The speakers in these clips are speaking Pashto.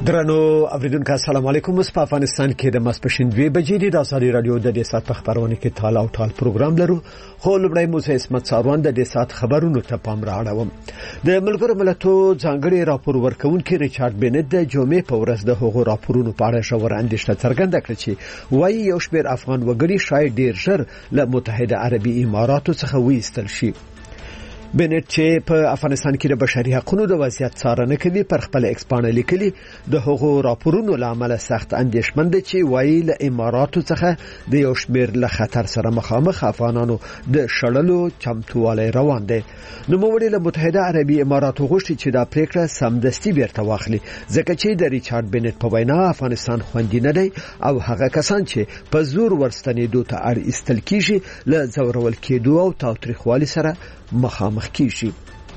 درنو اوریدونکو السلام علیکم. په افغانستان کې د ماسپښین 2 بجې د ازادي رادیو د دې سات په خبرونه کې تاله او ټال پروګرام لرو. خو لومړی موسی اسمت ساروان د دې سات خبرونو ته پام راوړم. د ملګرو ملتونو ځانګړي راپور ورکونکي ریچارډ بنت د جمعې په ورځ د هغو راپورونو په اړه ژور اندېښنه څرګنده کړه چې وايي یو شمېر افغان وګړي شاید ډېر ژر له متحده عربي اماراتو څخه وایستل شي. بنت چې په افغانستان کې د بشري حقوقو د وضعیت څارنه کوي پر خپل ایکسپانه لیکلي د هغو راپورونو لامل سخت اندېښمن دي چې وايي له اماراتو څخه د یو شمېر له خطر سره مخامخ افغانانو د شړلو چمتووالی روان دي. نوموړي له متحده عربي اماراتو غوښتي چې دا پریکړه سمدستي بیرته واخلي ځکه چې د ریچارډ بنت په وینا افغانستان خوندي نه دی او هغه کسان چې په زور ورستنېدو ته اړ ایستل کیږي له ځورول کېدو او تاوتریخوالي سره مخامخ کیږي.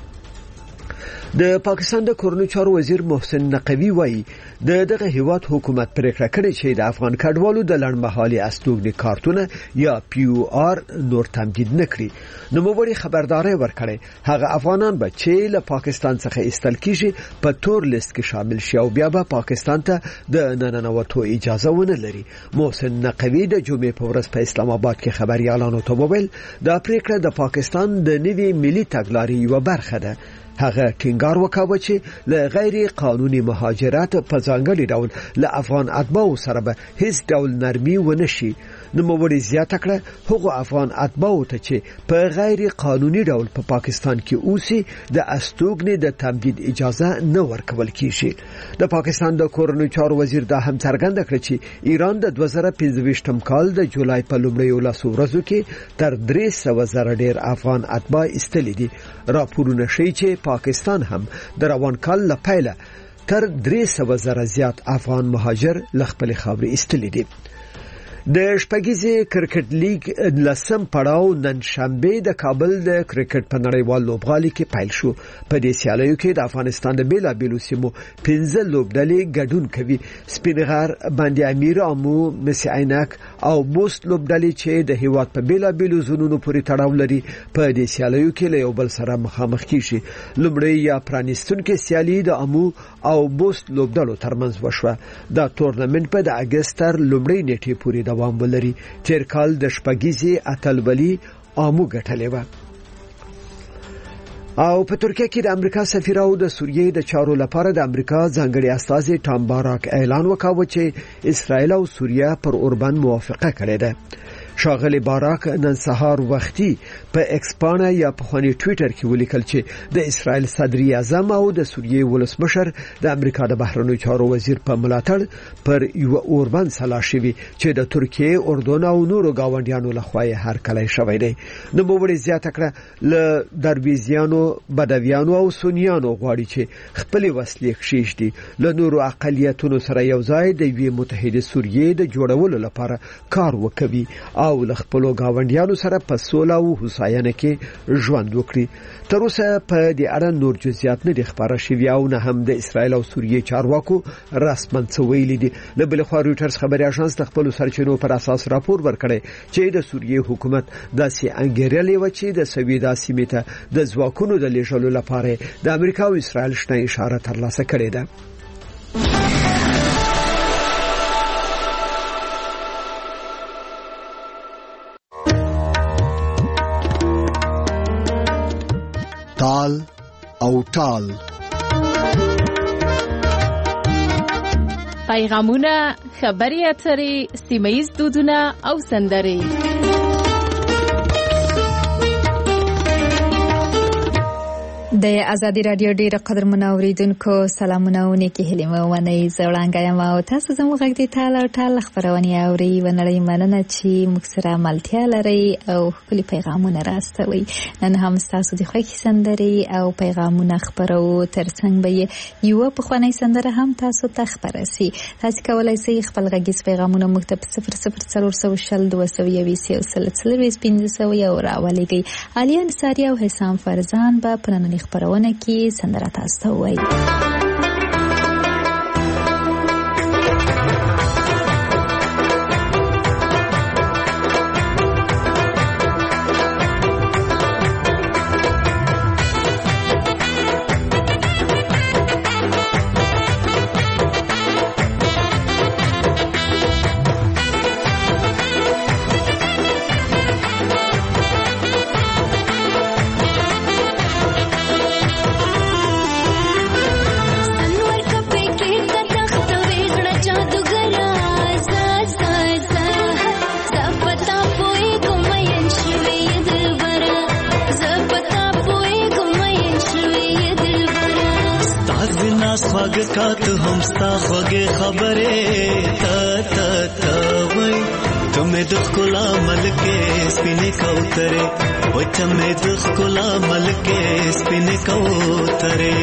د پاکستان د کورنیو چارو وزیر محسن نقوی وایي دغه هیواد حکومت پریکړه کړې چې د افغان کډوالو د لړمحالي استوګنې کارتونه یا PUR نور تمدید نکړي. نوموړي خبرداري ورکړې هغه افغانان به چې له پاکستان څخه ایستل کیږي په تور لیست کې شامل شي او بیا به پاکستان ته د ننوتو اجازه ونه لري. محسن نقوی د جمعې په ورځ په اسلام آباد کې خبريالانو ته وویل دا پریکړه د پاکستان د نوي ملي تګلارې یو برخه ده. هغه ټینګار وکاوه چې له غیر قانوني مهاجرت په ځانګړي ډول له افغان اتباعو سره به هیڅ ډول نرمي ونه شي. نوموړي زیاته کړه هغو افغان اتباعو ته چې په غیر قانوني ډول په پاکستان کې اوسي د استوګنې د تمدید اجازه نه ورکول کیږي. د پاکستان د کورنیو چارو وزیر دا هم څرګنده کړه چې ایران د 2015 کال د جولای په لومړیو لسو ورځو کې تر 300,000 ډیر افغان اتباع ایستلي دي. راپورونه ښیي چې پاکستان هم د روان کال له پیله تر 300,000 زیات افغان مهاجر له خپل خاورې ایستلي دي. د شپږیزې کرکټ لیګ لسم پړاو نن شنبه د کابل د کرکټ په نړیوال لوبغالي کې پیل شو. په دې سیالیو کې د افغانستان د بیلابیلو سیمو 15 لوبډلې ګډون کوي. سپینغر، باندې امیر، امو، مس عینک او بوست لوبډلې چې د هیواد په بیلابیلو زونونو پورې تړاو لري په دې سیالیو کې له یو بل سره مخامخ کیږي. لومړی یا پرانیستونکو سیالي د امو او بوست لوبډلو ترمنځ وشوه. دا تورنمنت په د اگست لومړۍ نیټې پورې دوام ولري. تیر کال د شپږیزې اتلولي امو ګټلې و. او په ترکیه کې د امریکا سفیر او د سوریې د چارو لپاره د امریکا ځانګړي استازي ټام باراک اعلان وکاوه چې اسرائیل او سوریه پر اوربند موافقه کړې ده. شاغلی باراک نن سهار وختي په ایکسپانه یا په خونی ټوئیټر کې ولیکل چې د اسرائیل صدر اعظم او د سوریې ولسمشر د امریکا د بهرنیو چارو وزیر په ملاتړ پر یو اوربند سلا شوی چې د ترکیه، اردن او نورو گاونډیانو لخوا هر کله شوی دی. نوموړي زیاته کړه له درویزیانو، بدویانو او سنیانو غواړي چې خپل وسلې کښېږدي له نورو اقلیتونو سره یو ځای د یوې متحده سوریې د جوړولو لپاره کار وکوي او له خپل گاونډیانو سره په سوله او هوساینه کې ژوند وکړي. تر اوسه په دې اړه نور جزئیات نه دي خبره شوي او نه هم د اسرائیل او سوریې چارواکو رسماً څه ویلي دي. له بل خوا رویټرز خبري اژانس د خپل سرچینو پر اساس راپور ورکړی چې د سوریې حکومت داسې انګیرلې و چې د سویدا سیمې ته د ځواکونو د لیږلو لپاره د امریکا او اسرائیل شنه اشاره ترلاسه کړې ده. تال او ټال پیغامونه، خبري اترې، سیمه‌ییز دودونه او سندرې. د ازادي رادیو ډیره قدرمن اوریدونکو سلامونه او نیکی هیلې مو ونی زړانګه یم او تاسو زموږ غږ دی ټال خبرونه اوري ونړۍ مننه چې موږ سره ملتیا لري او خپل پیغامونه راستوي. نن هم تاسو د خوښي سندري او پیغامونه خبرو ترڅنګ به یو په خوانی سندره هم تاسو ته خبرسي. تاسو کولای شئ خپل غږیز پیغامونه موږ ته 00402015 او راولېږئ. الیان ساری او حسام فرزان به پرنن خبرونه کې سندره تاسو ته وایي. غږ کات هم ستا خوږې خبرې تا وای تمه د ښکلا ملکه سپینې کوترې وای تمه د ښکلا ملکه سپینې کوترې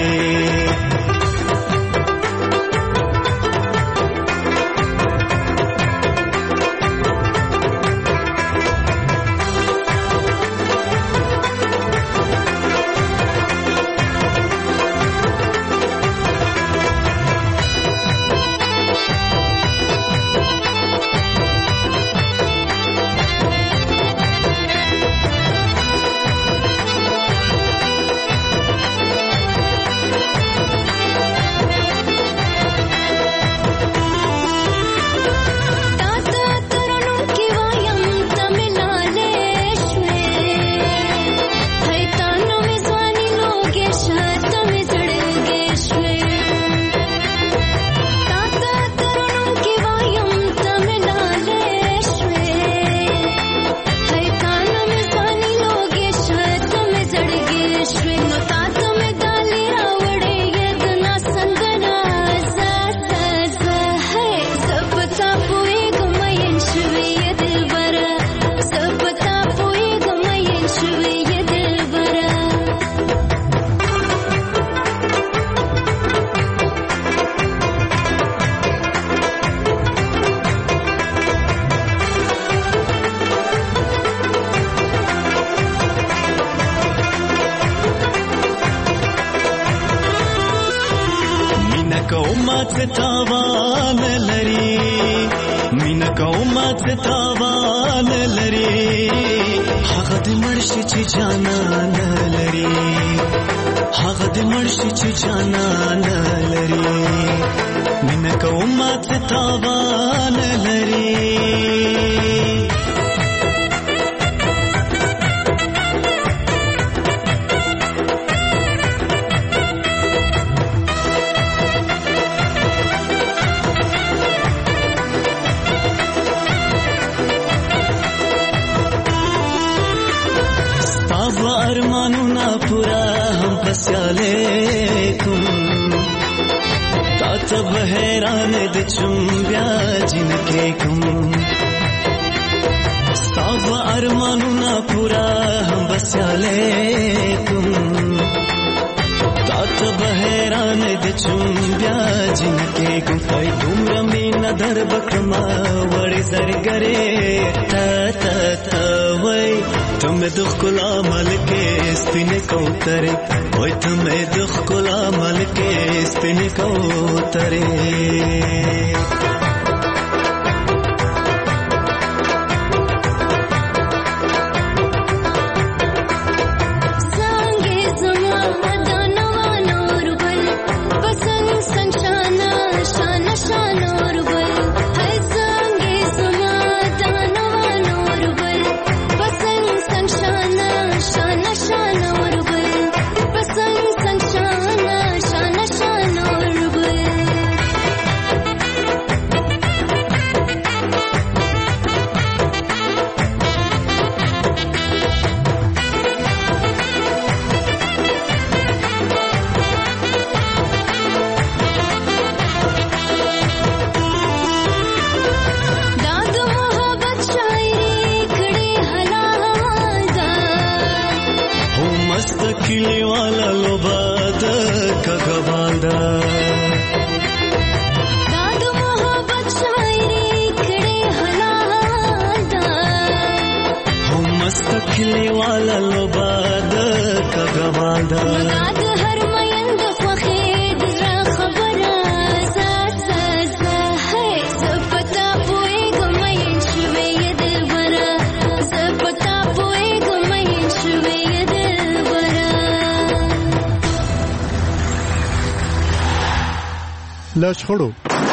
له شخړو،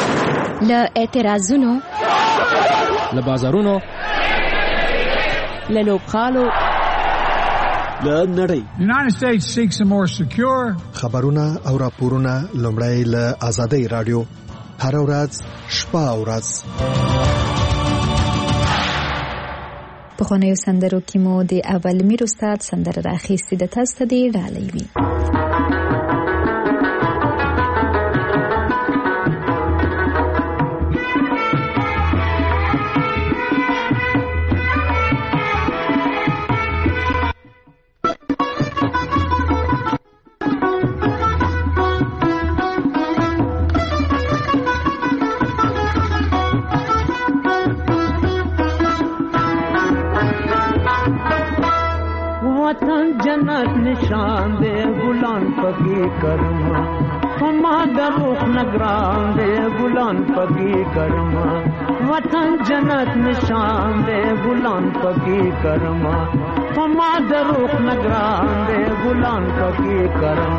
له اعتراضونو، له بازارونو، له لوبغالو، له نړۍ. United States seeks a more secure. خبرونه او راپورونه لومړی له آزادۍ رادیو هر ورځ شپه او ورځ. په خونیو سندرو کې مو د اول میر استاد سندره راخیستې د تاسو ته دی ډالۍ وي. वतन जन्नत निशान दे गुलान पकी करमा हमा दरुख नगरान दे गुलान पकी करमा वतन जन्नत निशान दे गुलान पकी करमा हमा दरुख नगरान दे गुलान पकी करमा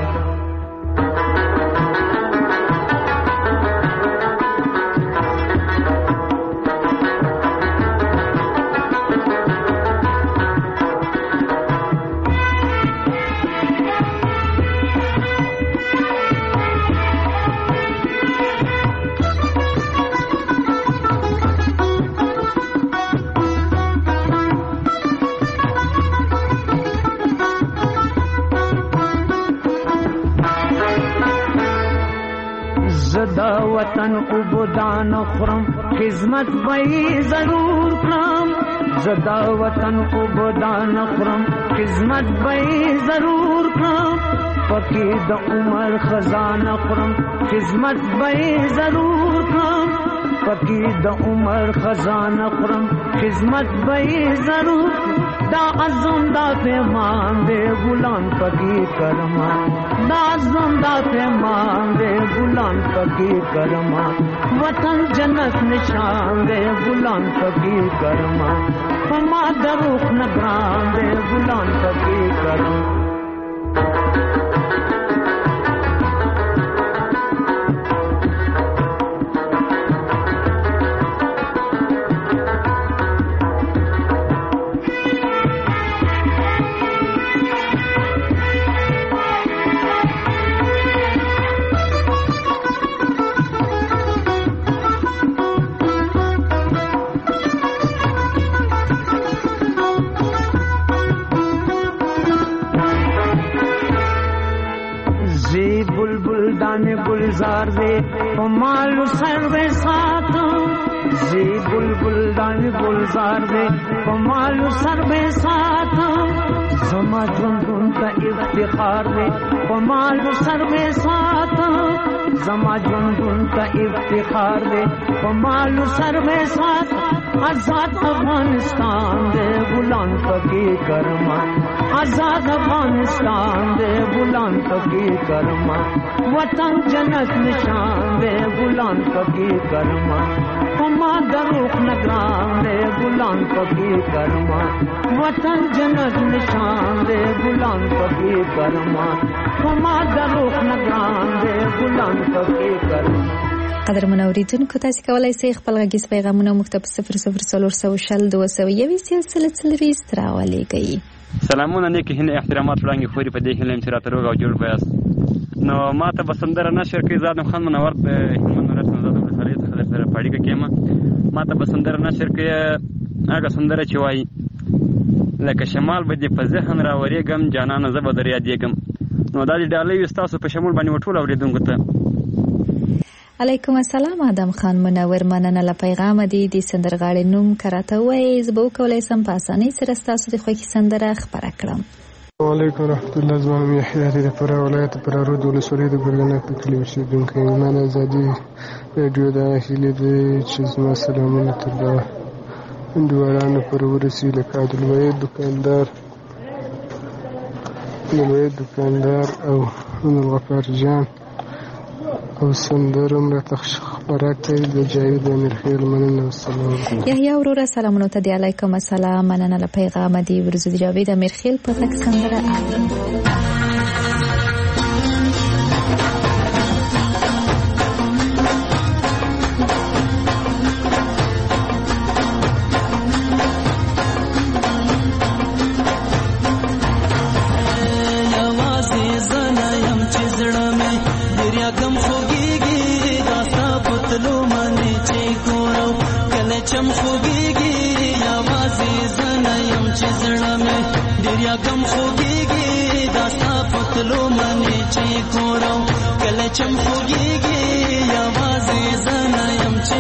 वतन उबदान खुरम खिदमत भई जरूर करम ज़दा वतन उबदान खुरम खिदमत भई जरूर करम फकी द उमर खजाना खुरम खिदमत भई जरूर करम फकी द उमर खजाना खुरम खिदमत भई जरूर दा अज़म दा पैमान दे गुलाम फकी करमा दा अज़म दा पैमान दे गुलाम फकी करमा वतन जन्नत निशान दे गुलाम फकी करमा फमा दरुख नगरान दे गुलाम फकी करमा गुलजार दे मालू सर्वे साथ जी बुलबुल दान गुलजार दे मालू सर्वे साथ जमा जुन का इफ्तिखार दे मालू सर्वे साथ जमा जुन का इफ्तिखार दे मालू सर्वे साथ आजाद अफगानिस्तान दे गुलाम फकी करमा आजाद अफगानिस्तान दे गुलाम फकी करमा वतन जन्नत निशान दे गुलाम फकी करमा फमा दरुख नगरान दे गुलाम फकी करमा वतन जन्नत निशान दे गुलाम फकी करमा फमा दरुख नगरान दे गुलाम फकी करमा قدر منوریدونکو تاسو کولای شئ خپل غږیز پیغامونه موږ ته په 00402070 راولېږئ. سلامونه نیک هنه احترامات وړاندې خوري په دې هلم چې راته روغ او جوړ بیاست. نو ماته بسندره نشر کې زادم خان منور په هلمند ولایت زاده په خلیت خلک سره پاړیکه کېما ماته بسندره نشر کې هغه سندره چې وایي لکه شمال به دې په ذهن راورېږم جانانه زه به در یادېږم. نو دا دې ډالۍ وي ستاسو په شمول باندې وټول اورېدونکو ته. علیکم السلام آدم خان منور مننه له پیغام دی د سندرغاړي نوم کراته وای زبو کولای سم په اسانۍ سره تاسو د خوښي سندره خبره کړم. وعلیکم ورحمت الله زما یحیی د پر ولایت پر رود ولسوالۍ د ګرګنه په کلی اوسیدونکی ایمان ازادي رادیو د هیله د چې زما سلامونه تر دا اندوارانو پر ورسي لکه عبدالوهید دکاندار او الغفار جان او سندرم را خبره کوي د جاوید امیرخیل مننه والسلام علیکم. یحیی وروره سلامونه ته دی علیکم السلام مننه له پیغام دی ورزو د جاوید امیرخیل په تک سندره چم خوږیږي یوازې زه نه یم چې زړه مې ډېر یاګم خوږیږي دا ستا په تلو منې چې ګورم کله چم خوږیږي یوازې زه نه یم چې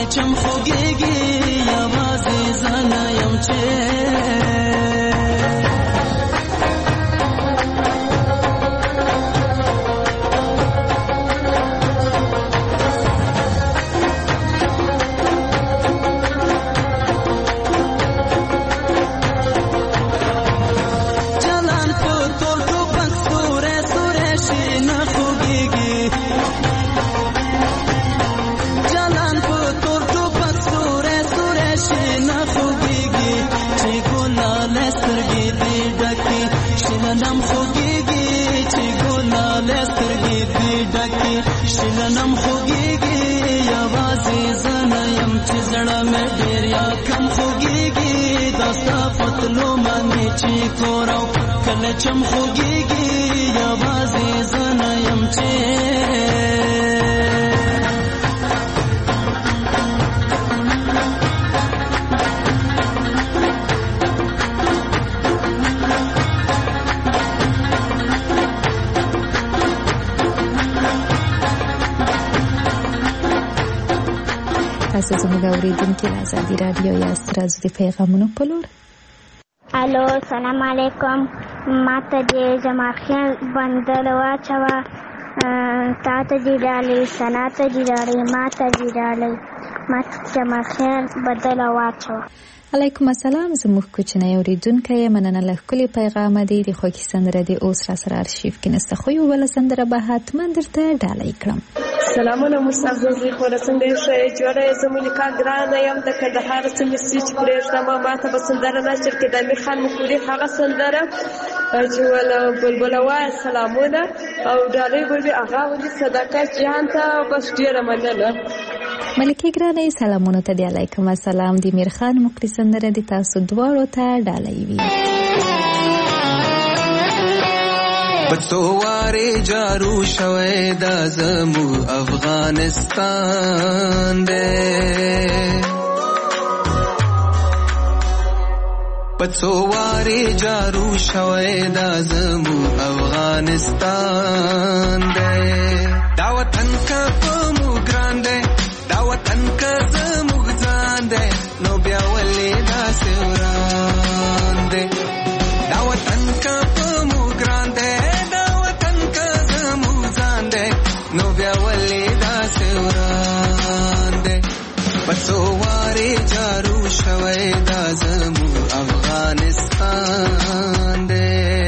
کله چم خوږیږي یوازې زنه یم چې شلنم خوږیږي چې ګلاله سترګې دې ډکې شلنم خوږیږي یوازې زنه یم چې زړه مې ډېر یا کم خوږیږي دا ستا فتلو باندې چې کوراو کله چم خوږیږي یوازې زنه یم چې تاسو زموږ اوریدونکي د ازادي رادیو یا ستاسو د پیغامونو په لور. الو سلام علیکم. ماته د جماخیل بندر واچوه تاته دې ډالۍ سنا ته دې ډالۍ ماته دې ډالۍ ماته جماخیل بدل واچوه. علیکم السلام. زموږ کوچنی اوریدونکی مننه له ښکلي پیغامه دی. د خوږې سندره دې اوس را سره ارشیف کې نسته خو یو بله سندره به حتما درته ډالۍ کړم. سلامونه مستعزز خور څنګه یې جوړه زمونږ کا ګرانه یم د کندهار سیمې سیچ پرېږدم ماته به سندره نشر کې د امیر خان مقبولي هغه سندره چې ول بلبل وای سلامونه او ډالۍ به هغه ولې صدقه جان ته بس ډیره مننه. ملکه ګرانه سلامونه ته دی. علیکم السلام. د امیر خان مقبولي سندره د تاسو دواړو ته ډالۍ وي. پڅوارې جارو شوی دا زمو افغانستان دی پڅوارې جارو شوی دا زمو افغانستان دی دا وطن کا مو ګران دی دا وطن کا زمو ځان دی نو بیا ولې دا سوران دی دا وطن کا مو ګران دی نو بیا ولی دا سوران دے پڅوارې جارو شوی دا زمو افغانستان دے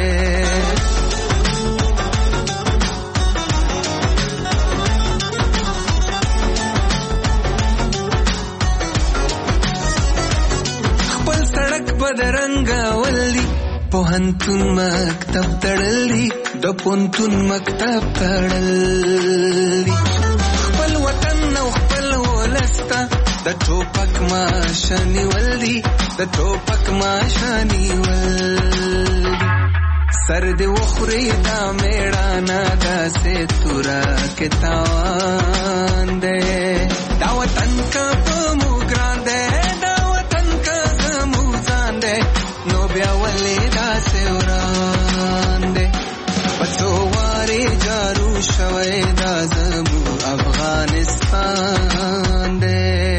خپل سړک بدرنګ ولی پوهنتون مکتب تړلی د پونتون مکتب تړلی خپل وطن او خپل ولسته د ټوپک ماشانی ولدي د ټوپک ماشانی ولدي سر دې وخوري دا میړانا داسې تورا کې تاوان دې دا وطن کا مو ګران دې دا وطن کا زمو ځان دې نو بیا ولې دا سوران دې پڅوارې جارو شوی دا زمو افغانستان دې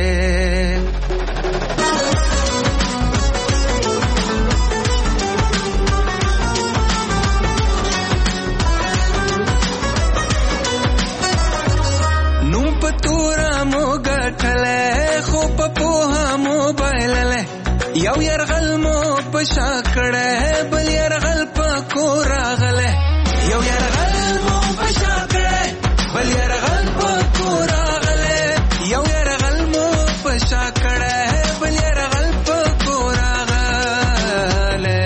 نوم پتورا مو ګټلې خو په پوها موبایل یو يرغل مو پشا کړه بل يرغل په کور راغله یو يرغل مو پشا کړه بل يرغل په کور راغله یو يرغل مو پشا کړه بل يرغل په کور راغله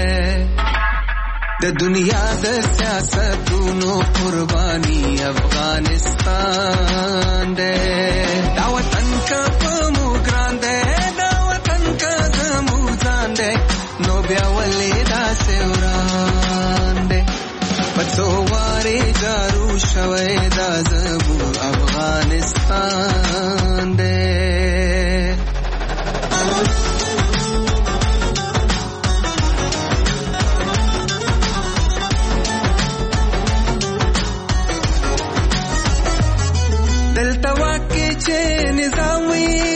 د دنیا د سیاستونو قرباني افغانستان دې دا وطن کا مو ګران دې نو بیا ولې دا سوران دې پڅوارې جارو شوی دا زمو افغانستان دې دلته واکې چې نظام وي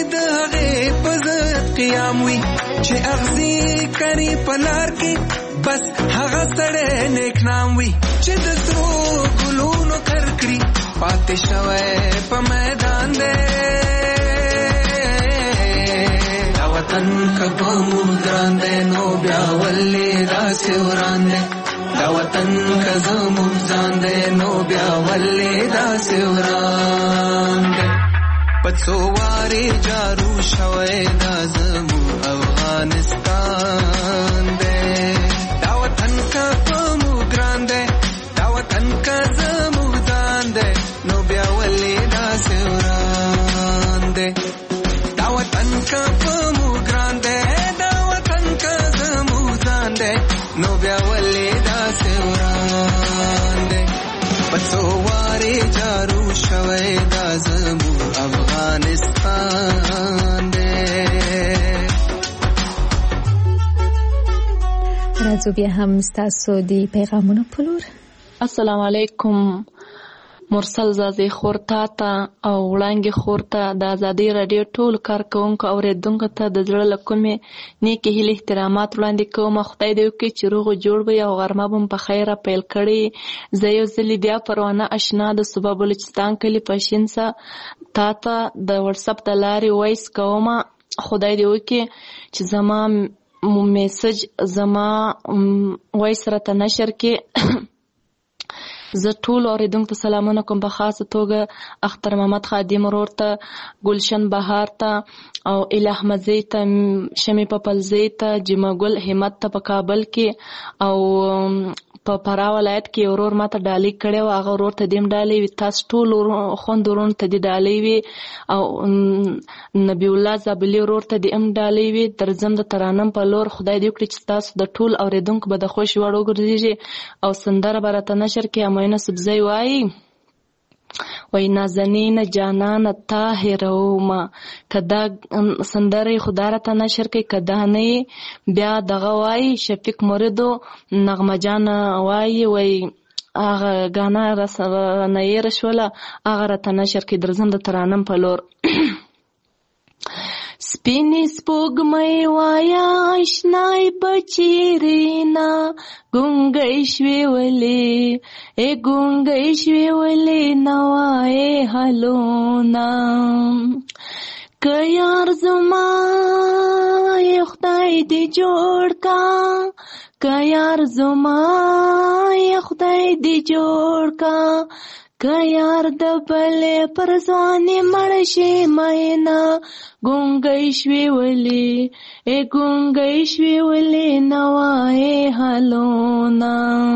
نام وي چې اغزي کری پلار کې بس هغه سړی نیک نام وي چې د سرو ګلونو کرکړي پاتې شوی په میدان دی دا وطن که په موږ ګران دی نو بیا ولې داسې وران دی دا وطن که زموږ ځان دی نو بیا ولې داسې وران دی پڅو وارې جارو شوی دا زموږ افغانستان دی دا وطن که په موږ ګران دی دا وطن که زموږ ځان دی نو بیا ولې داسې وران دی دا وطن که په موږ ګران دی دا وطن که زموږ ځان دی نو بیا ولې داسې وران دی پڅو وارې جارو شوی دا زموږ افغانستان دی. راځو بیا هم ستاسو د پیغامونو په لور. السلام علیکم مرسل زازی خورتا تا او وړانګې خورتا د ازادي رادیو ټول کارکونکو اوریدونکو ته د زړه له کومې نیکې هیلې احترامات وړاندې کوم. خدای دې وکړي چې روغ جوړ وي او غرمه به په خیره پیل کړي. زه یو ځلې بیا پروانه اشنا د صوبه بلوچستان کلي پشینسا تا ته د واتساپ د لارې وایس کوم. خدای دې وکړي چې زما میسج زما وایس راته نشر کې زه ټول اوریدونکو ته سلامونه کوم، په خاصه توګه اختر محمد خادم ورور ته، ګلشن بهار ته او اله احمدزی ته، شمی پپلزی ته، جمع ګل همت ته په کابل کې او په فراه ولایت کې ورور ماته ډالۍ کړې و. هغه ورور ته دیم ډالۍ وي، تاسو ټول خوند ورونو ته دې ډالۍ وي او نبی الله زابلي ورور ته دې ډالۍ وي. درځم د ترانم په لور. خدای دې وکړي چې تاسو د ټول اوریدونکو به د خوښ وړ وګرځېږي او سندره به راته نشر کې امینه سبزی وایي وای نازنین جانان طاهروما. کدا سندره خدا را ته نشر کې کدا نه بیا دغه وای شفیق موریدو نغمه جان وای وای هغه غانا رس نه یې رشوله هغه را ته نشر کې درځم د ترانم په لور. سپینې سپوږمۍ وایا آشنای بچیرینا ګونګۍ شوې ولې ګونګۍ شوې ولې نوای حالونه که یار زما خدای دې جوړ کا که یار زما خدای دې جوړ کا که یار د بلې پر ځوانې مړ شي مینا ګونګۍ شوې ولې ګونګۍ شوې ولې نوای حالونه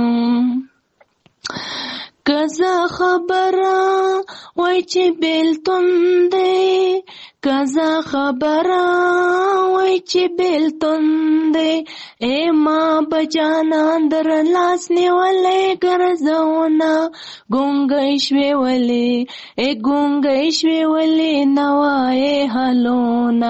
که زه خبره وای چې بیلتون دی که زه خبره وای چې بیلتون دی ما بجانان در لاس نیولې ګرځونه ګونګۍ شوې ولې ګونګۍ شوې ولې نوای حالونه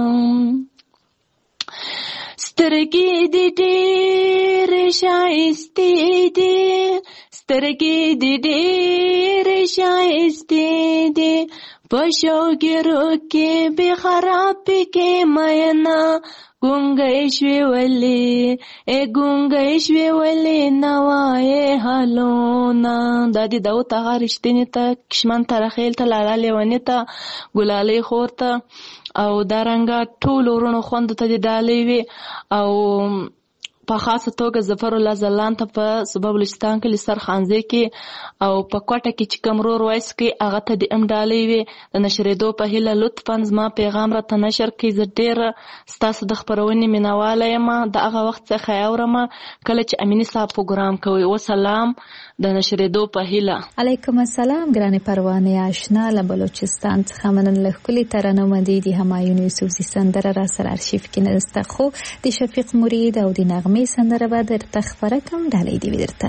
سترګې دې ډېرې ښایستې دي سترګې دې ډېرې ښایستې دي په شوګیرو کې بې خرابې کې مینا ګونګۍ شوې ولې ګونګۍ شوې ولې نوای حالونه. دا دې داود هغه رښتینې ته کشمن ترخیل ته لالا لیونې ته ګلالۍ خور ته او دارنګه ټول ورونو خوندو ته دې ډالۍ وي او په خاصه توګه ظفر الله زلان ته په صوبه بلوچستان کې لسر خانزي کې او په کوټه کې چې کوم رور وایس کې هغه ته د ډالۍ وي د نشریدو په هیله لطفا زما پیغام راته نشر کړئ. زه ډېره ستاسو د خپرونې مینواله یم. د هغه وخت څخه اورم کله چې امینی صاحب پروګرام کوي. وسلام د نشریدو په هیله. علیکم السلام ګرانې پروانې آشنا له بلوچستان څخه منن له ښکلې ترانه مدید همایون یوسفزي سندره را سره ارشیف کې نسته خو د شفیق مرید او د نغمې سندره به درته خپره کوم. ډالۍ دې وي درته.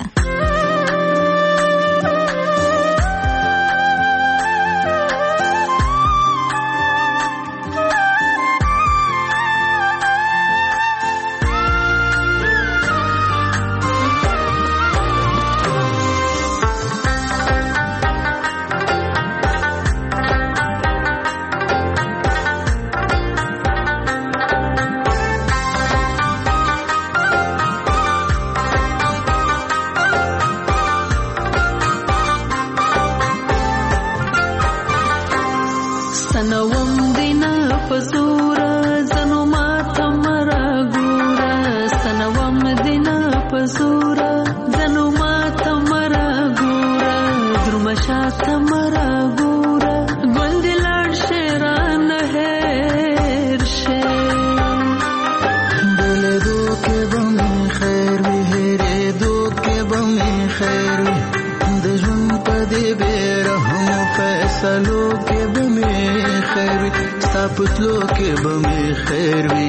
فیصلو کې به مې خیر وي ستا په تلو کې به مې خیر وي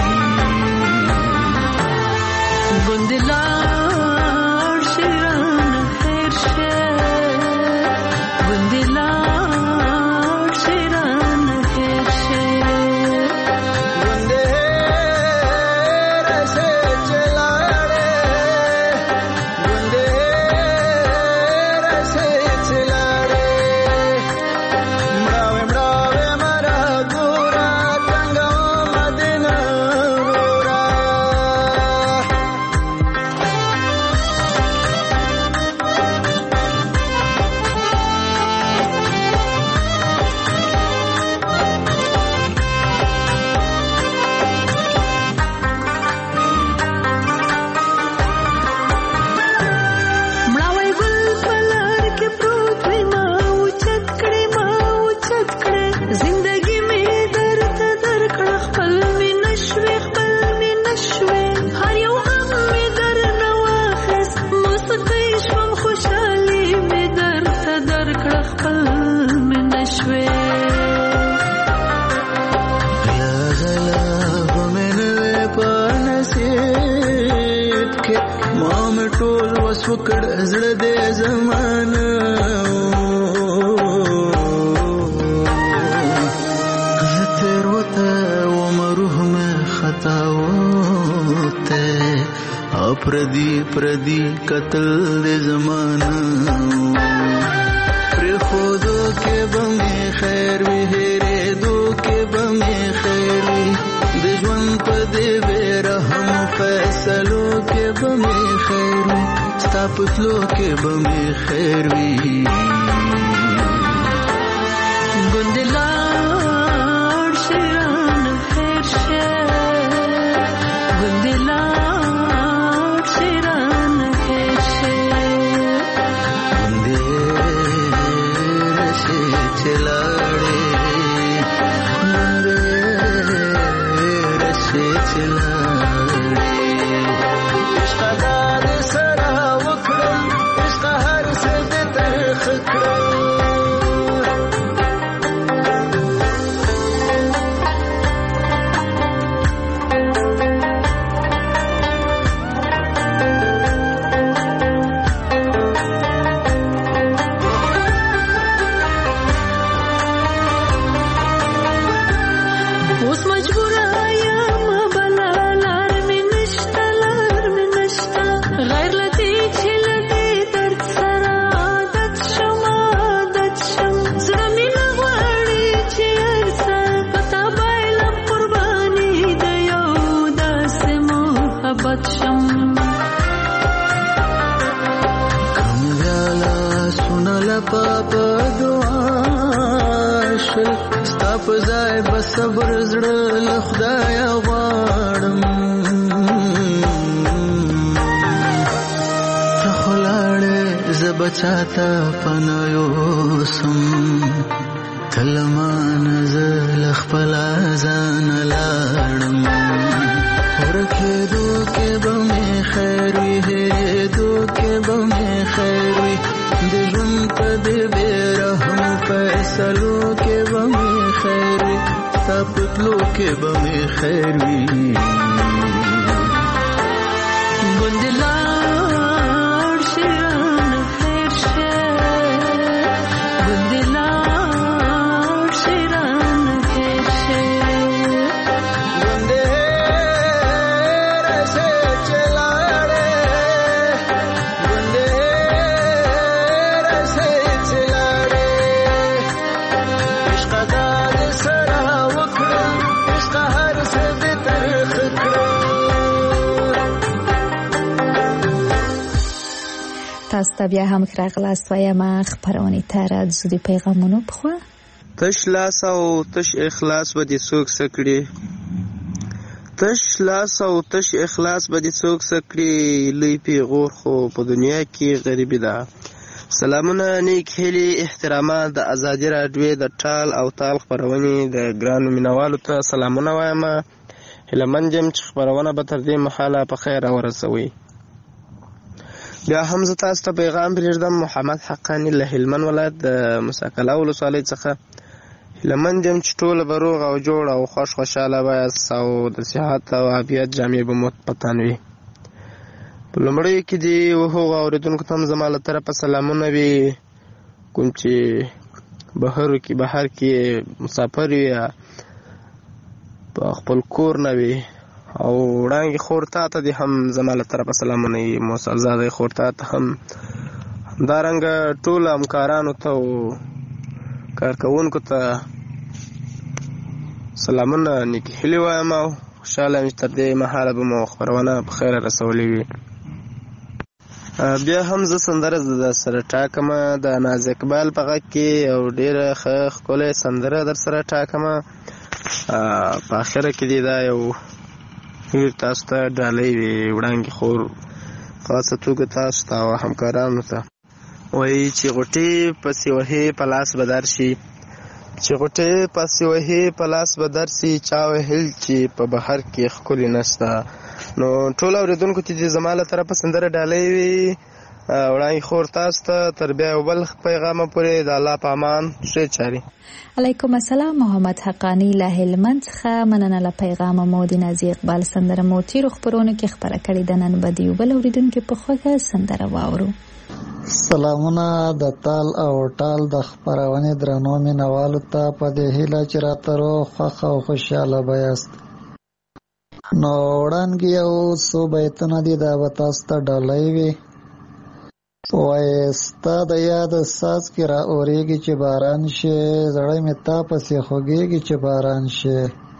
ګوندې لاړ شي رانه هېر شي ګوندې لاړ شي رانه هېر شي ګوندې هېره شي چې لاړې ګوندې هېره شي چې لاړې مړاوې مړاوې مره ګوره څنګه مدینه ګوره مړاوی ګل په لار کې پروت وي ما اوچت کړې ما اوچت کړې زندګي مې درته درکړه خپل مې نشوې خپل مې نشوې هر یو غم مې درنه واخیست موسیقۍ شوم خوشحالي مې درته درکړه خپل مې نشوې غلا غلا به مې نه وې په نصیب کې ما مې ټول وس وکړ زړه دې زمانه زه تېروته وم روح مې خطا وته او پردي پردي قتل دې زمانه پرېښودو کې به مې خیر وي هېرېدو کې به مې خیر وي د ژوند په دې بې رحمو فیصلو کې به مې خیر وي ستا په تلو کې به مې خیر وي ګوندې لاړ شي رانه هېر شي ګوندې لاړ شي رانه هېر شي ګوندې هېره شي چې لاړې ګوندې هېره شي چې لاړې عشقه دا دې سره وکړم عشقه هر څه دې ترخه کړم اوس مجبوره یم بله لار مې نشته لار مې نشته غیر له دې چې له دې درد سره عادت شم عادت شم زړه مې نه غواړي چې هر څه په تا بایلم قرباني د یو داسې محبت شم کمزالا سونه لپا په دعا شل ستا په ځای به صبر زړه له خدایه غواړم ته خو لاړې زه به چاته پناه یوسم ته له مانه زه له خپله ځانه لاړم ورکېدو کې به مې خیر وي هېرېدو کې به مې خیر وي د ژوند په دې بې رحمو فیصلو کې به مې خیر وي ستا په تلو کې به مې خیر وي ګوندې لاړ شي رانه هېر شي ګوندې لاړ شي رانه هېر شي ګوندې هېره شي چې لاړې ګوندې هېره شي چې لاړې عشقه دا دې سره وکړم عشقه هر څه دې ترخه کړم تاسو ته بیا هم راغلاست وایم خبرونه تر د پیغامونو په خوا تش لاس او تش اخلاص به دې څوک سکړي تش لاس او تش اخلاص به دې څوک سکړي لوی پیغور خو په دنیا کې غریبي ده سلامونه نیک هیلې احترامات د ازادي راډیو د ټال او تال خبرونې د ګرانو مینوالو ته سلامونه وایم هیله من یم چې خبرونه به تر دې مهاله په خیر ورسوي بیا هم زه تاسو ته پیغام پرېږدم. محمد حقانی له هلمند ولایت د مساکله ولسوالۍ څخه هیلهمند یم چې ټوله به روغ او جوړ او خوشحاله وایاست او د صحت او عافیت جامې به مو په تن وي. په لومړیو کې دې هغو اورېدونکو ته هم زما له طرفه سلامونه وي، کوم چې بهر کې مسافر وي یا په خپل کور نه وي. او وړانګې خور تا ته دې هم زما له طرفه سلامونه وي، موصل زادی خور تا ته هم همدارنګه ټولو همکارانو ته او کارکوونکو ته سلامونه نیکې هیلې وایم او خوشحاله یم چې تر دې مهاله به مو خپرونه په خیره رسولې وي. بیا هم زه سندره در سره ټاکمه د ناز اقبال په غږ کې او ډېره ښه ښکلې سندره در سره ټاکمه. په اخره کې دې دا یو تاسو ته ډالۍ وي وړانګې خور، خاصه توګه تاسو ته او همکارانو ته وایي چې غوټې پسې وهې په لاس به درشي، چې غوټې پسې وهې په لاس به درشي، چا ویل چې په بهر کې ښکلې نشته. نو ټول اورېدونکو ته دې زما له طرفه سندره ډالۍ وي وړانګې خور تاسو ته. تر بیا یو بل پیغامه پورې د الله په امان ښې چارې. علیکم السلام. محمد حقانی له هلمند څخه مننه له پیغام مو. د نازي اقبال سندره مو تیرو خبرونو کې خبره کړې ده، نن به د یو بل اورېدونکي په خوښه سندره واورو. سلامونه د تال او ټال د خپرونې درنو مینوالو ته په دې هیله چې راته روغ خوښ او خوشحاله به یاست. نو وړاندې یو څو بیتونه دي دا به تاسو ته ډالۍ وي. وایي ستا د یاد ساز کې را اورېږي چې باران شي، زړه مې تا پسې خوږېږي چې باران شي.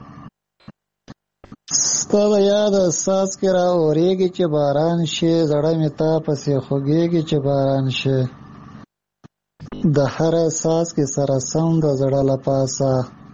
ستا د یاد ساز کې را اورېږي چې باران شي، زړه مې تا پسې خوږېږي چې باران شي. د هر ساز کې سره سم د زړه له پاسه،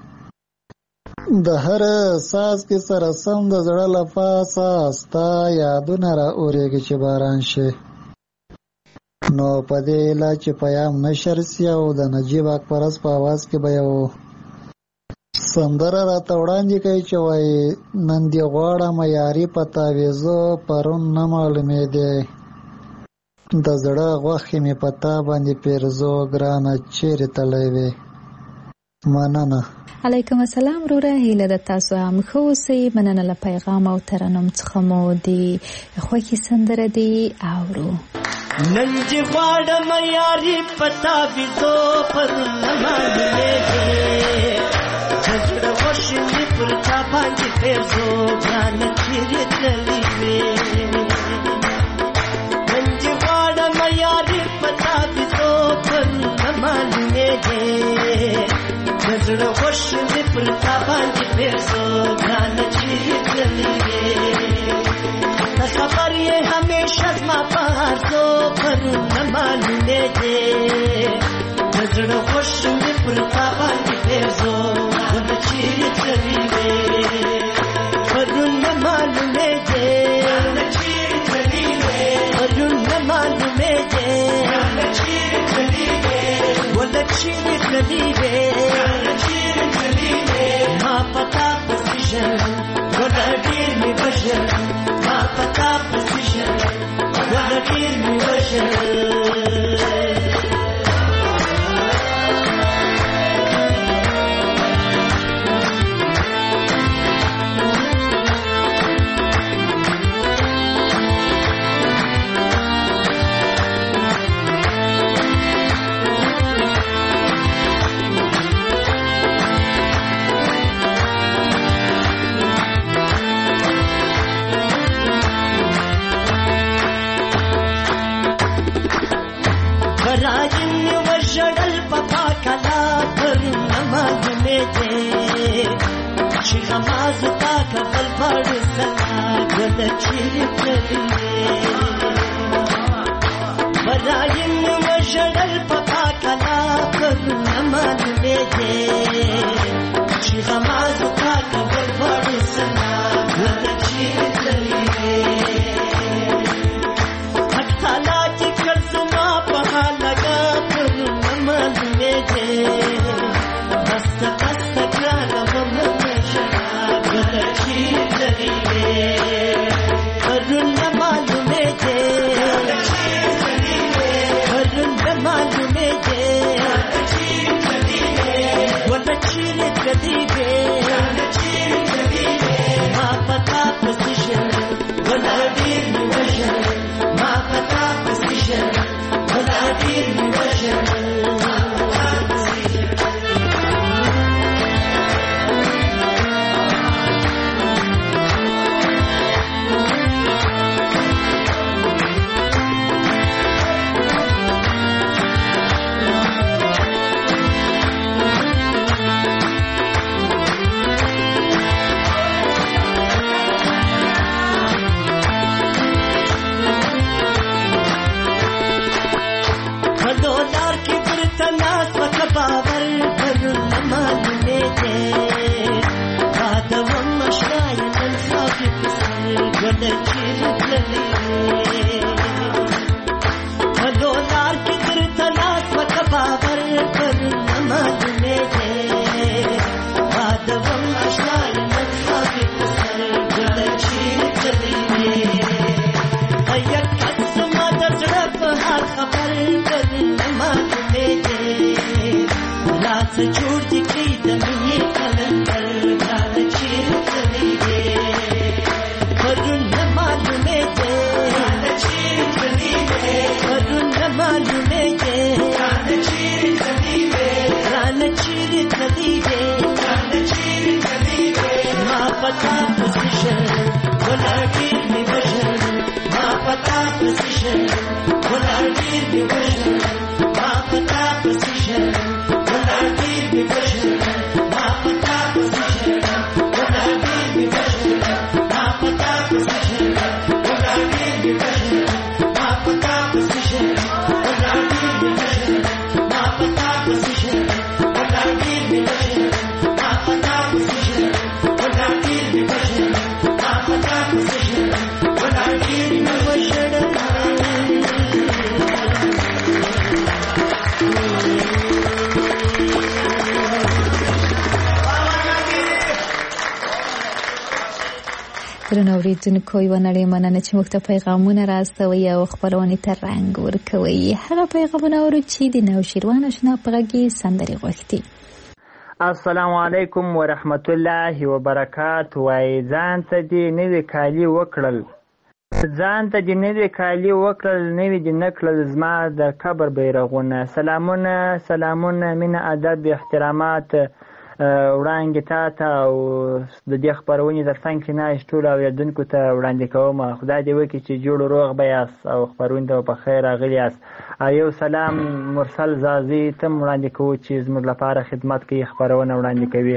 د هر ساز کې سره سم د زړه له پاسه ستا یادونه را اورېږي چې باران شي. نو په دې علاج چې پیام نشر سي او د نجیب اکبرس په आवाज کې به یو سندره راته وړاندې کوي چې وایي نن دې غواړم یاري په تاویزو پرون نه معلومېدې، د زړه غوښې مې په تا باندې پیرزو ګرانه چیرې تللی وې. مننه. علیکم السلام وروره، هیله د تاسو هم ښه اوسئ. مننه له پیغام او ترنم څخه مو د خوښې سندره دی اورو. نن دې غواړم یاري په تاویزو پرون نه معلومېدې، د زړه غوښې مې پر تا باندې پیرزو ګرانه چیرې تللی وې. نن دې غواړم یاري په تاویزو پرون نه معلومېدې، د زړه غوښې مې پر تا باندې پیرزو ګرانه چیرې تللی وې. ته خبر یې همیشه زما په هرزو پرون نه معلومېدې، د زړه غوښې مې پر تا باندې پیرزو ګرانه چیرې تللی وې. پرون نه معلومېدې، ګرانه چیرې تللی وې. پرون نه معلومېدې، ګرانه چیرې تللی وې. ولې چیرې تللی وې، ګرانه چیرې تللی وې. ما په تا پسې ژړل ګله ډېر مې وژړل، ما په تا پسې ژړل ګله ډېر مې وژړل. چې غماز تا کفل پاړو سلا ګل چیرې تللی برایم وژړل په پاکلا پرون نه معلومېدې، چې غماز تا کفل پاړو سلا ګل چیرې تللی حقالا چې کړ زما په حالګه پرون نه معلومېدې. پرون نه معلومېدې، جوړ دي کړی د مینې قلندر ګرانه چیرې تللی دی پرون نه معلومېدې ګرانه چیرې تللی دی پرون نه معلومېدې ګرانه چیرې تللی دی ګرانه چیرې تللی دی ګرانه چیرې تللی دی ما پتا پسې شه ولاړ ډېر مې وژل ما پتا پسې شه ولاړ ډېر مې وژل ما پتا پسې شه ولاړ ډېر مې وژل ما پتا پسې شه ولاړ ډېر مې وژل ما پتا پسې شه ولاړ ډېر مې وژل ما پتا پسې شه ولاړ ډېر مې وژل ما پتا پسې شه ولاړ ډېر مې وژل ما پتا پسې شه ولاړ ډېر مې وژل ما پتا پسې شه ولاړ ډېر مې وژل درنو اوریدونکو یوه نړۍ مننه چې موږ ته پیغامونه راستوئ او خپرونې ته رنګ ورکوئ. هغه پیغامونه اورو چې د نوشیروان اشنا په غږ کې سندرې غوښتي. السلام علیکم ورحمت الله وبرکاته. وایي ځان ته دې نوي کالي وکړل ځان ته دې نوي کالي وکړل نوي دې نه کړل زما د قبر بیرغونه. سلامونه سلامونه مینه ادب احترامات وړاندې تا ته او د دې خپرونې تر څنګ کې ناست ټولو اورېدونکو ته وړاندې کوم. خدای دې وکړي چې جوړ روغ به یاست او خپرونې ته په خیر راغلي یاست. یو سلام مرسل زازي ته هم وړاندې کوو چې زموږ لپاره خدمت کوي خپرونه وړاندې کوي.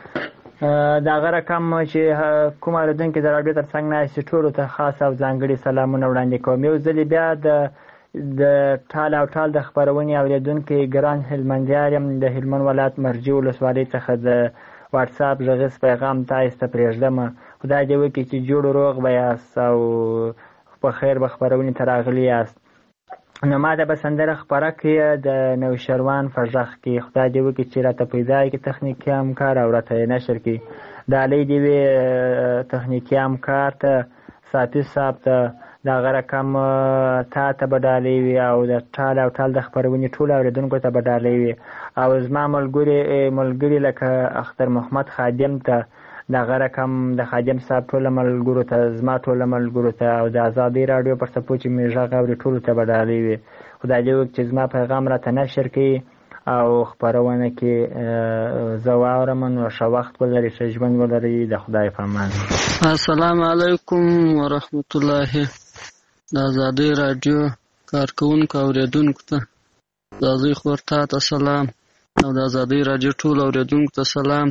د هغه رقم چې کوم اورېدونکي د راډیو تر څنګ ناست ټولو ته خاص او ځانګړي سلامونه وړاندې کوم. یو ځلې بیا د ټال او ټال د خپرونې اورېدونکي ګران هلمندیار یم د هلمند ولایت مرجې ولسوالۍ څخه د واټساپ غږیز پیغام تاسو ته پرېږدم. خدای دې وکړي چې جوړ روغ به یاست او په خیر به خپرونې ته راغلي یاست. نو ما ته به سندره خپره کړي د نوشیروان په غږ کې. خدای دې وکړي چې راته پیدا کړي تخنیکي همکار او راته یې نشر کړي. ډالۍ دې وي تخنیکي همکار ته صافي صاحب ته د هغه رقم تا ته به ډالۍ وي او د ټال او ټال د خپرونې ټولو اورېدونکو ته به ډالۍ وي او زما ملګري لکه اختر محمد خادم ته د هغه رقم د خادم صاحب ټولو ملګرو ته زما ټولو ملګرو ته او د ازادۍ راډیو پر څپو چې مې غږ اوري ټولو ته به ډالۍ وي. خدای دې وکړي چې زما پیغام راته نشر کړي او خپرونه کې زه واورم. نو ښه وخت ولرئ ښه ژوند ولرئ د خدای په امان. السلام علیکم ورحمت الله. د ازادۍ راډیو کارکوونکو اورېدونکو ته د ازادۍ خور تا ته سلام او د ازادۍ راډیو ټولو اورېدونکو ته سلام.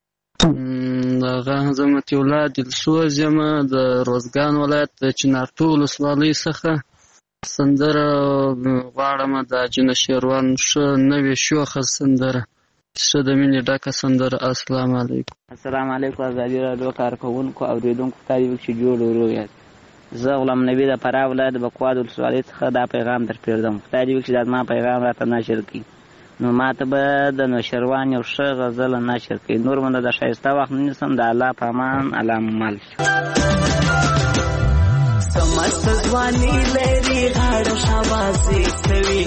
دغه زه متي الله دلسوز یم د روزګان ولایت د چنارتو ولسوالۍ څخه. سندره غواړم د نوشیروان ښه نوې شوخه سندره ښه د مینې ډکه سندره. السلام علیکم. السلام علیکم ازادۍ راډیو کارکوونکو اورېدونکو ته دې وکړي چې جوړ ورو یاست. زه غلام نبی د فراه ولایت د بکواد ولسوالۍ څخه دا پیغام در پرېږدم. خدای دې وکړي چې دا زما پیغام راته نشر کړي. نو ما ته به د نوشیروان یو ښه غزل نشر کړي. نور منده د ښایسته وخت نه نیسم. د الله په امان الله مل. سمست ځواني لري غاړه شاباسي کوي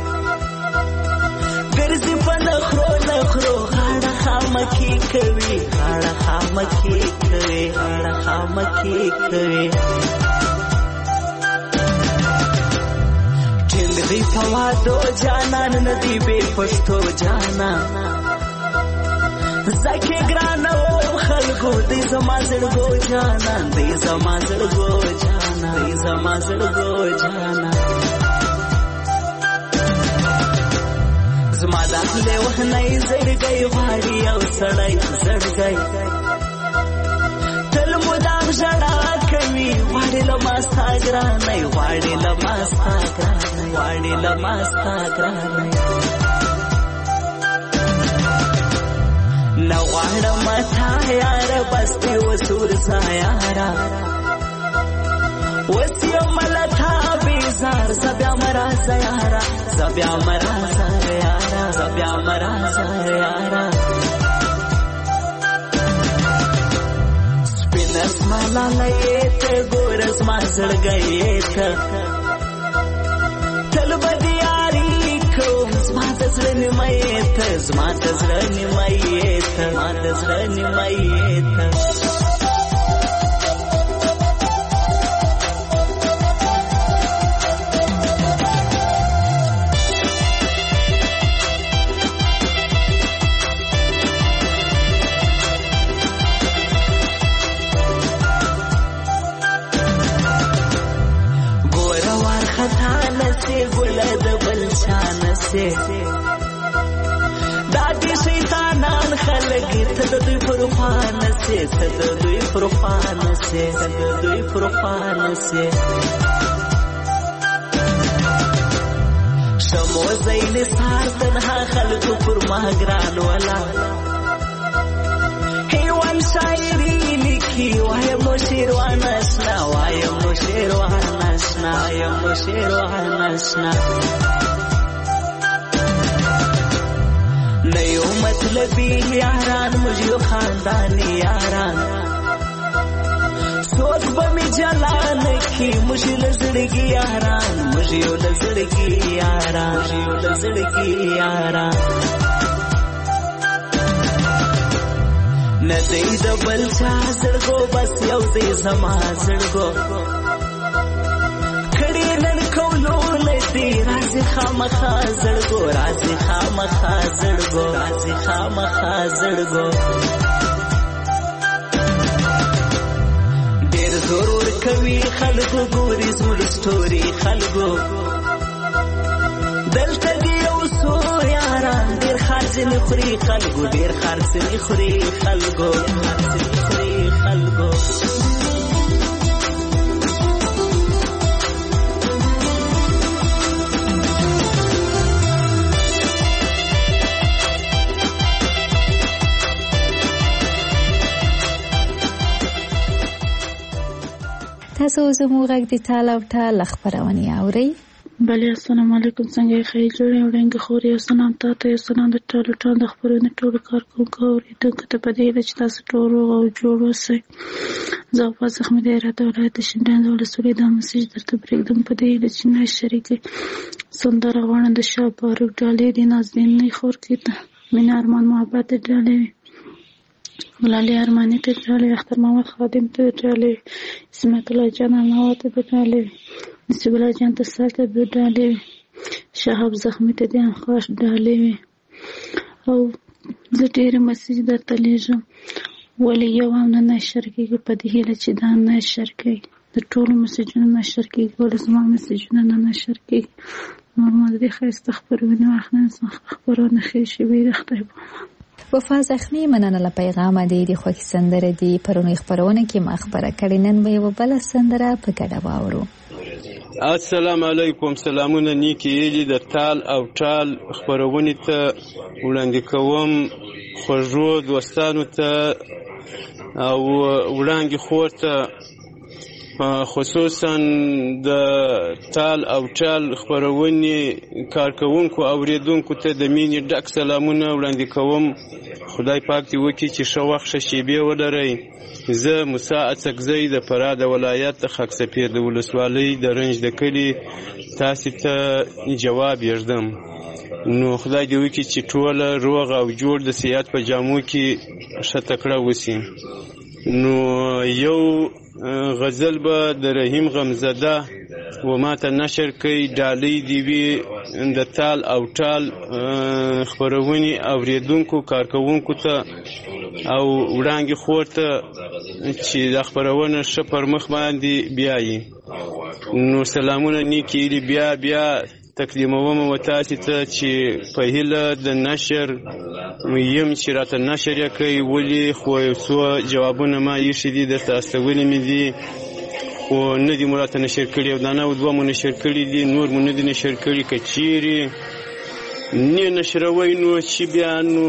ګرځي په نخرو نخرو غاړه خامکي کوي غاړه خامکي کوي غاړه خامکي کوي ټینګي په وادو جانان ندی به پښتو جانان زکه ګرانو خلکو دې زما زړګو جانان دې زما زړګو جانان دې زما زړګو جانان زما داخله وهنه زړګي غاړي او سړی زړګي تل مدام ژړا کوي غاړي لماستا ګرانې غاړي لماستا ګرانې غاړي لماستا ګرانې نوغړم تا یار بستی وسور سایارا وسیو ملتا بیزار زبیا مرا سیارا زبیا مرا سیارا زبیا مرا سیارا سپینس مالا لیت ګورس ما زړګیت تل بدیاری کوم زما د زړه نیمه یې ته زما د زړه نیمه یې ته ما د زړه نیمه یې ته ګله د بل چا نسې دا دې شیطانان خلک ته د دوی پر خوا نسې ته د دوی پر خوا نسې ته د دوی پر خوا نسې شمو زین سار تنها خلکو پر ما ګران ولا حیوان شاعري لیکي وایم نو شیروان اشنا وایم نو شیروان اشنا وایم نو شیروان اشنا نیو مطلبی یاران مجھو خاندانی یاران سوک بمی جلان کی مجھو لزڑگی یاران مجھو لزڑگی یاران مجھو لزڑگی یاران ندی د بل چا زړګو بس یو دې زما زړګو کړي نن کولو لدی راځي خامخا زړګو راځي خامخا زړګو راځي خامخا زړګو ډېر ضرور کوي خلکو ګوري زموږ ستوري خلکو دلته دی یو څو یاران ډېر خرڅنې خوري خلکو ډېر خرڅنې خوري خلکو خرڅنې خوري خلکو تاسو زموږ غږ د ټال او ټال خپرونې اورئ. بله السلام علیکم، څنګه یې ښه جوړې وړاندې خورې یو سلام تاته یو سلام د ټالو ټال د خپرونې ټولو کارکوونکو اورېدونکو ته په دې هیله چې تاسو ټول روغ او جوړ اوسئ. زه عفاظ زخمي د هرات ولایت د شینډنډ د ولسوالۍ دا مسیج درته پرېږدم په دې هیله چې نه شریکې سندره غواړم د شاه باروک ډالۍ د نازنینې خورکې ته مینه ارمان محبت ته ډالۍ وي، ګلالي ارماني ته ډالۍ، اختر محمد خادم ته ډالۍ وي، اسمت الله جان الموا ته ډالۍ وي، نصیب الله جان ته سر ته ډالۍ وي، شهاب زخمي ته د انخواش ډالۍ وي. او زه ډېرې مسیج درته لیږم ولې یو هم نه نشر کېږي، په دې هیله چې دا نشر کوي، د ټولو مسیجونه نشر کېږي، ولې زما مسیجونه نه نشر کېږي. نور ما د دې ښایسته خپرونې واخله خپرونه ښې شوې د خدای په امان. وفا زخمي مننه له پیغامه دی د خوښې سندره دی پرونی خپرونه کې ما خبره کړې، نن به یو بل سندره په ګډه واورو. السلام علیکم، سلامونه نیکی ایلی د ټال او ټال خپرونې ته وړاندې کوم خوږو دوستانو ته او وړاندې خور ته خصوصا د ټال او ټال خپرونې کارکوونکو اوریدونکو ته د مینې ډک سلامونه وړاندې کوم. خدای پاک دې وکړي چې ښه وخت ښه شیبې ولرئ. زه موسی اڅکزی د فراه د ولایت د خاک سفید د ولسوالۍ د رنج د کلي تاسې ته جواب یږدم. نو خدای دې وکړي چې ټوله روغ او جوړ د صحت په جامو کې ښه تکړه وسي. نو یو غزل به د رحیم غمزده و ما ته نشر کوي، ډالۍ دې وي د ټال او ټال خپرونې اوریدونکو کارکوونکو ته او وړاندې خور ته چې دا خپرونه ښه پر مخ باندې بیایي. نو سلامونه نیکې ایلي بیا بیا تقدیموم و تاسې ته چې په هیله د نشر یم چې راته نشر یې کوي. ولې خو یو څو جوابونه ما ایښي دي درته استولي مې دي خو نه دي مو راته نشر کړي، او دانه دوه مو نشر کړي دي، نور مو نه دي نشر کړي. که چیرې نه نشروئ نو چې بیا نو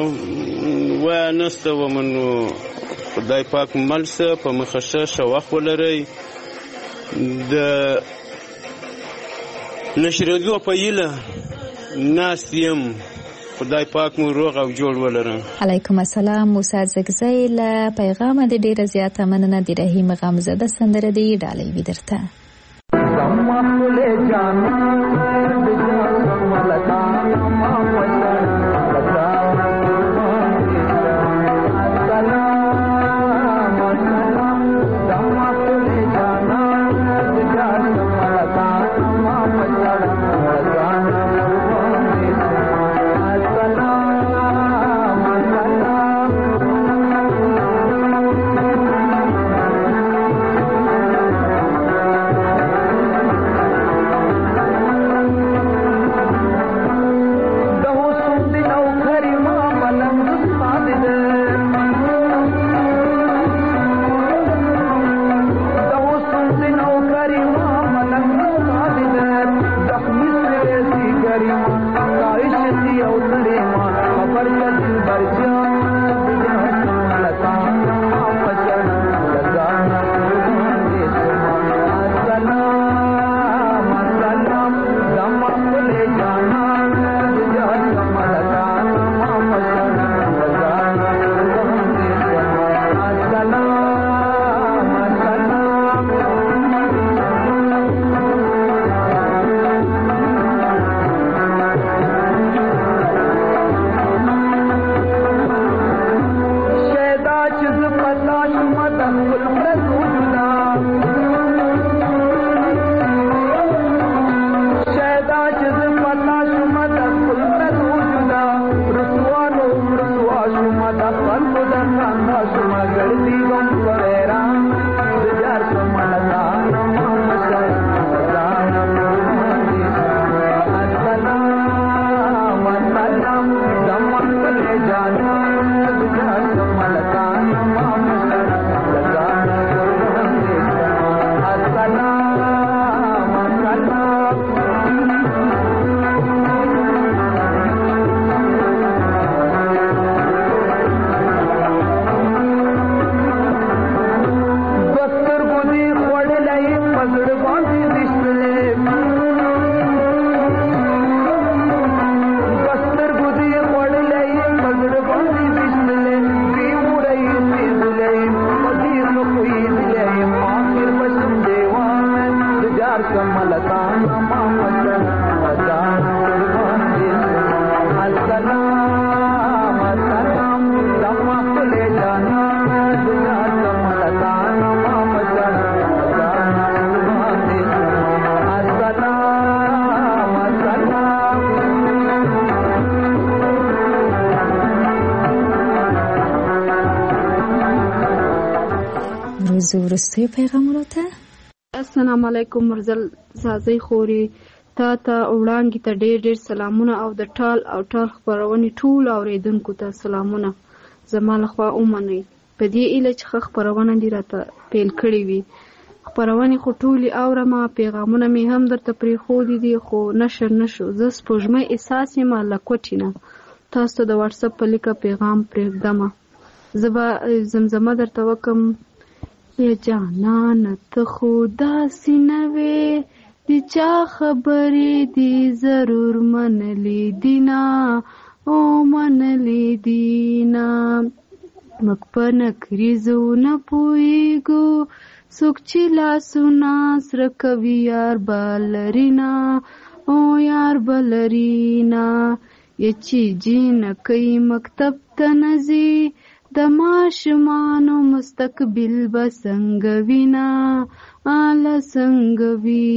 وایه نسته ومه، نو خدای پاک مل شه په مخه ښه وخت ولرئ. د نشرېدو په هیله ناست یم، خدای پاک مو روغ او جوړ ولرم. علیکم السلام. موسی زګزی له پیغامه د ډیره زیاته مننه د رحیم غمزده سندره دی ډالۍ وي درته. زما وروستي پیغامونو ته. السلام علیکم مرزل زازي خوري تا وړاندې ته ډېر سلامونه او د ټال او ټال خبرونې ټول اوریدونکو ته سلامونه زما لخوا ومنئ. په دې ایله چې خبرونه دې راته پیل کړې وي خبرونه خو ټولې اورم پیغامونه مې هم درته پرېښودي دي خو نشر نشو. زه سپوږمۍ احساس یم له کوټې نه تاسو د واتساپ په لیکه پیغام پرېږدم. زه به زمزمه درته وکم یا جانان ته خو داسې نه وې د چا خبرې دې ضرور منلې دي نه او منلې دي نه موږ په نکریزو نه پوهېږو څوک چې لاسونه سره کوي یار به لري نه او یار به لري نه یا چې جینکۍ مکتب ته نه ځي د ماشومانو مستقبل به څنګه وینا آله څنګه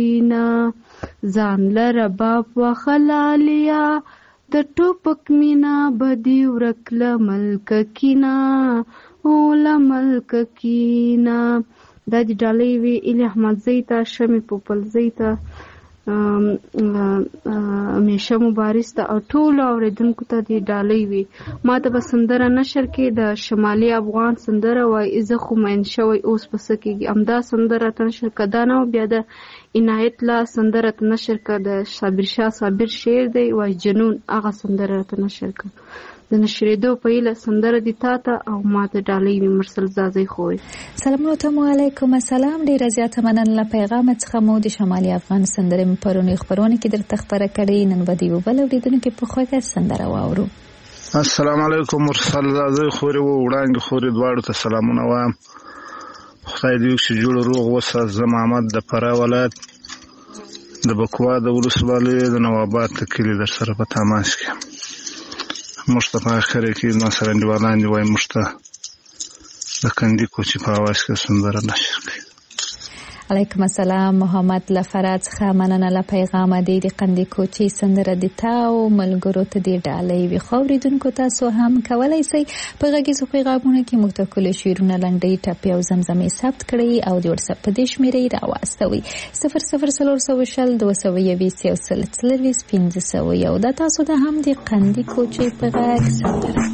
وینا ځان لره باپ وخلالیا د ټوپک مینا بدی ورک له ملک کینا او له ملک کینا. دا د ډالۍ وی الی احمد زیتا شمی پوپل زیتا میشه مبارز ته او ټول اوریدونکو ته دی ډالۍ وی. ما ته به سندره نشر کې د شمالي افغان سندره وای زه خو مین شوی اوس پس کېږي امدا سندره ته نشر کدا نه بیا د عنایت لا سندره ته نشر ک د صابر شاه صابر شعر دی وای جنون هغه سندره ته نشر ک د نشریدو په ایله سندره دی تا ته او ما ته ډالۍ وی مرسل زازي خوې. سلام علیکم. السلام ډیر زیاته مننه پیغام څخه مو د شمالي افغان سندره پرونی خبرونه کې درته خبره کړې نن به دی وبل اوریدونکو په خوږه سندره واورو. السلام علیکم مرسل زازي خوري و وړاندې خوري دواړو ته سلامونه وایم. خدای دې چې جوړ روغ وسه. زه محمد د فراه ولایت د بکوا د ولسوالۍ د نواباد کلی در سره په تماس کې مشته په اخر کې نو سره انډیوالان دی وای مشته د کندي کوچی په आवाज کې سندره نشر کړي. علیکم السلام محمد لفرات څخه مننه له پیغام دی د قندي کوچي سندره د تاو ملګرو ته دی ډالۍ وی خوریدونکو تاسو هم کولای شئ په غږیزو پیغامونو کې موږ ته کول شیرونه لنډۍ ټاپي او زمزمې ثبت کړئ او د واتس اپ په دې شمیرې راواستوي 00402015 دا تاسو ته هم د قندي کوچي په غږ سندره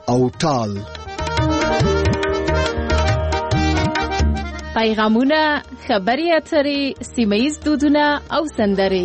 او ټال. پیغامونه، خبري اترې، سیمه‌ییز دودونه او سندرې.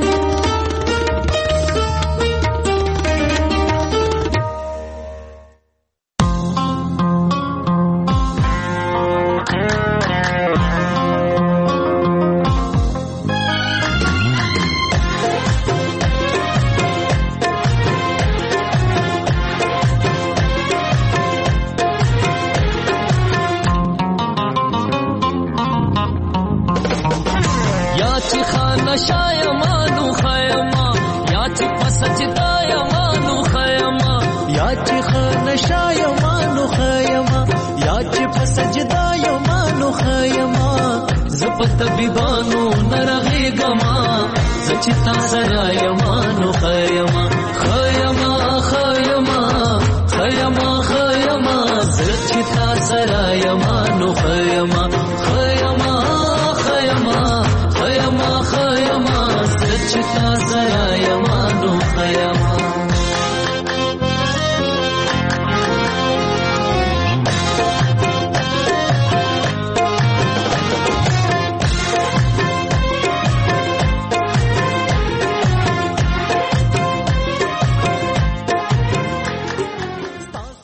طبيبانو نرغيغما زچتا سرا يمانو خيما خيما خيما خيما خيما زچتا سرا يما